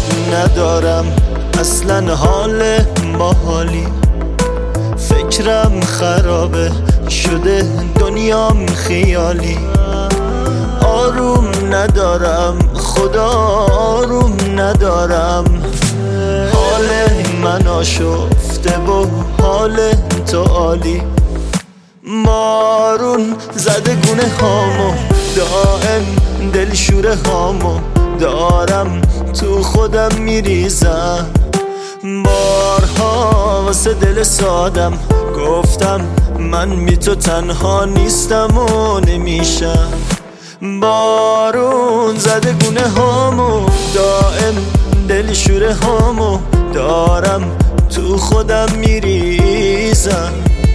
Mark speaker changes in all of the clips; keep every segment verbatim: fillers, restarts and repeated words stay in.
Speaker 1: ندارم اصلا حال باحالی. فکرم خرابه شده دنیام خیالی. آروم ندارم خدا آروم ندارم. حال من آشفته و حال تو عالی. مارون زده گونه هامو دائم دلشوره هامو دارم تو خودم میریزم. بارها واسه دل سادم گفتم من بی تو تنها نیستم و نمیشم. بارون زده گونه هامو دائم دلشوره هامو دارم تو خودم میریزم.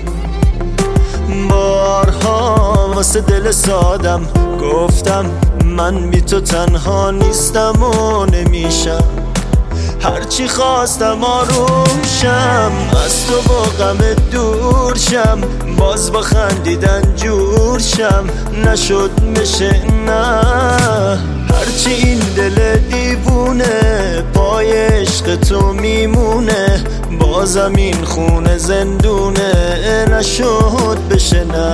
Speaker 1: بارها واسه دل سادم گفتم من بی تو تنها نیستم و نمیشم. هرچی خواستم آروم شم از تو با غم دور شم. باز با خندیدن جور شم نشد بشه نه. هرچی این دل دیوونه پای عشق تو میمونه. بازم این خونه زندونه نشد بشه نه.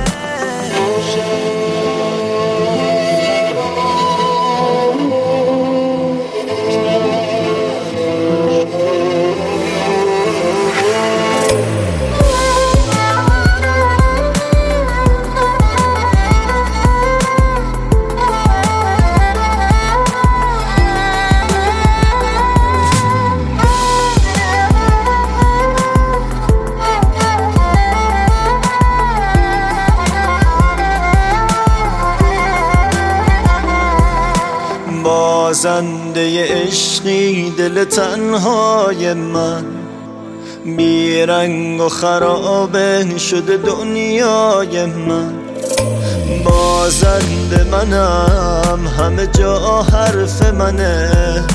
Speaker 1: بازنده عشقی دل تنهای من. بیرنگ و خرابه شده دنیای من. بازنده منم همه جا حرف منه.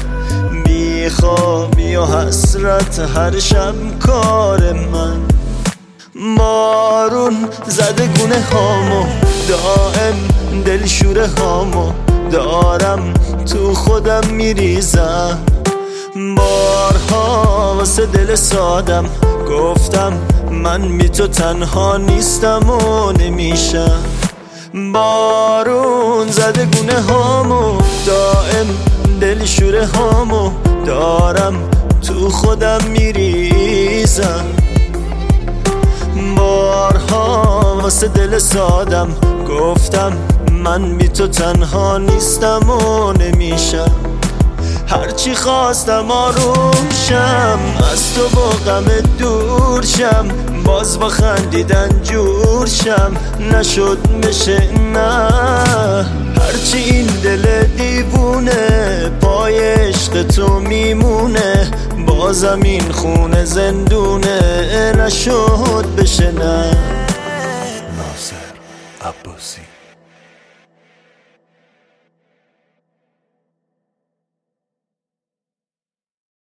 Speaker 1: بیخوابی و حسرت هر شب کار من. بارون زده گونه هامو دائم دلشوره هامو دارم تو خودم میریزم. بارها واسه دل سادم گفتم من بی تو تنها نیستم و نمیشم. بارون زده گونه هامو دائم دلشوره هامو دارم تو خودم میریزم. بارها واسه دل سادم گفتم من بی تو تنها نیستم و نمیشم. هرچی خواستم آروم شم از تو با غم دور شم. باز با خندیدن جور شم نشد بشه نه. هرچی این دل دیوونه پای عشق تو میمونه. بازم این خونه زندونه نشد بشه نه.
Speaker 2: ناصر عباسی.